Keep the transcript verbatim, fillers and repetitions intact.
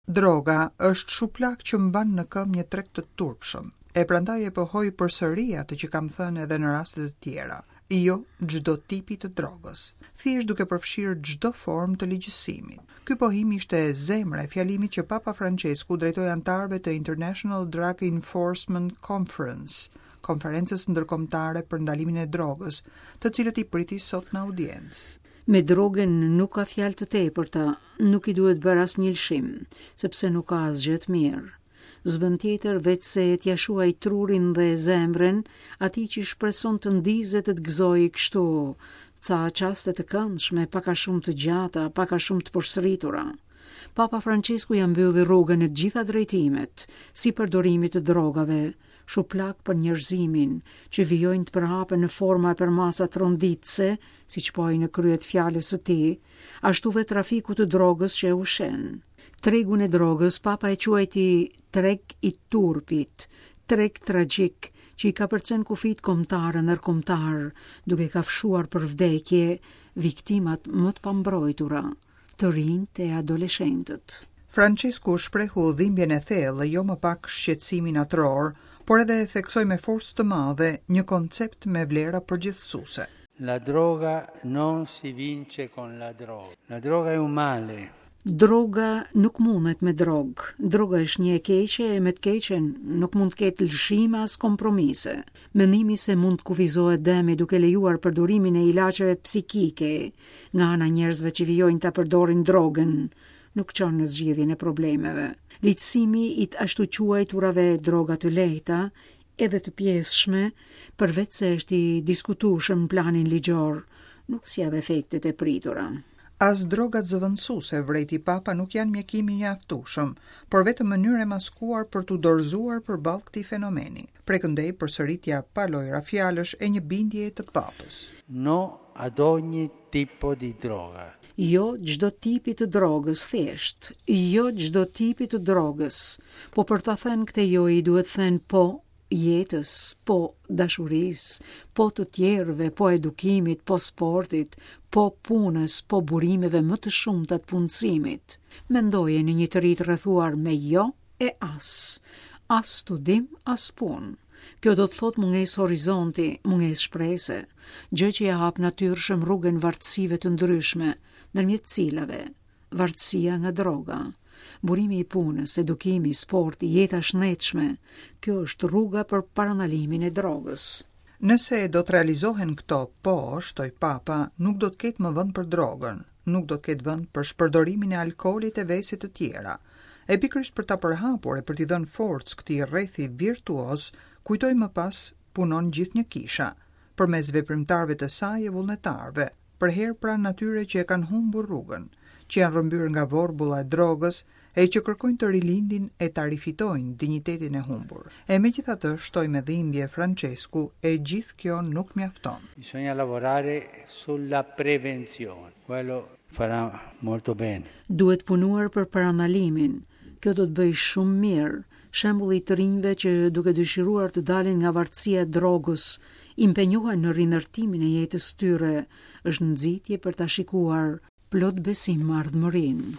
Droga është shuplak që mban në këmbë një treg të turpshëm, e prandaj e pohoj përsëri atë që kam thënë edhe në raste të tjera. Jo çdo tipi të drogës, thjesht duke përfshirë çdo formë të ligjësimit. Ky pohim ishte zemra e fjalimit që Papa Francesku drejtoi anëtarëve të International Drug Enforcement Conference, konferencës ndërkombëtare për ndalimin e drogës, të cilët i priti sot në audiencë. Me drogën nuk ka fjalë të tepërta, nuk i duhet bërë asnjë lëshim, sepse nuk ka asgjë të mirë. S'bën tjetër veç se t'ia shuaj trurin dhe zemrën atij që shpreson të ndizet të të gëzojë kështu, ca çaste të këndshme, pak a shumë të gjata, pak a shumë të përsëritura. Papa Francesku ja mbylli rrugën në të gjitha drejtimet, si përdorimit të drogave, shuplak për njerëzimin, që vijojnë të përhapen në forma e përmasa tronditse, siç poi në kryet fjalës së tij, ashtu dhe trafiku të drogës që e ushen. Tregun e drogës Papa e quajti treg i turpit, treg tragjik që i ka përcen kufit kombëtar e ndërkombëtar, duke kafshuar për vdekje viktimat më të pambrojtura, të rinjt e adoleshentët. Francesku shprehu dhimbjen e thellë, jo më pak shqetësimin atror, por edhe theksoi me forcë të madhe një koncept me vlera përgjithësuese. La droga non si vince con la droga. La droga è un male. Droga nuk mundet me drogë. Droga është një e keqe e me të keqen nuk mund të ketë lëshime as kompromise. Mendimi se mund të kufizohet demi duke lejuar përdorimin e ilaçeve psikike nga ana njerëzve që vijojnë ta përdorin drogën, nuk çon në zgjidhjen e problemeve. Ligjësimi i të ashtu quajturave droga të lehta, edhe të pjesshme, përveç se është i diskutueshëm në planin ligjor, nuk sjell efektet e pritura. As drogat zëvendësuese, vrejti Papa, nuk janë mjekim i mjaftueshëm, por vetëm mënyrë e maskuar për t'u dorëzuar përballë këtij fenomeni. Prekëndej përsëritja pa lojra fjalësh e një bindje të Papës. No ad ogni tipo di droga. Jo çdo tipi të drogës, thjesht. Jo çdo tipi të drogës. Po për ta thënë këtë jo i duhet thënë po jetës, po dashurisë, po të tjerëve, po edukimit, po sportit, po punës, po burimeve më të shumta të punësimit. Mendoje në një të ri të rrethuar me jo e as. As studim, as punë. Kjo do të thot munges horizonti, munges shprese, gjë që ja hap natyrshëm rrugën vartësive të ndryshme, ndërmjet cilave vartësia nga droga, burimi i punës, edukimi, sporti, jeta shnetshme, kjo është rruga për parandalimin e drogës. Nëse do të realizohen këto, po, shtoi Papa, nuk do të ketë më vend për drogën, nuk do të ketë vend për shpërdorimin e alkoolit e vesit të tjera. E pikërisht për ta përhapur e për t'i dhënë forcë këtij rrethi virtuoz, kujtoj më pas punon gjithë një kisha, përmes veprimtarëve të saj e vullnetarëve, për herë pranë natyre që e kanë humbur rrugën, që janë rrëmbyer nga vorbulla e drogës e që kërkojnë të rilindin e ta rifitojnë dinjitetin e humbur. E megjithatë, shtoi me dhimbje Francesku, e gjithë kjo nuk mjafton. Bisogna lavorare sulla prevenzione. Quello farà molto bene. Duhet punuar për parandalimin. Kjo do të bëj shumë mirë. Shembulli i të rinjve që duke dëshiruar të dalin nga vartësia e drogës, impenjohen në rinërtimin e jetës tyre, është nxitje për ta shikuar plot besim ardhmërinë.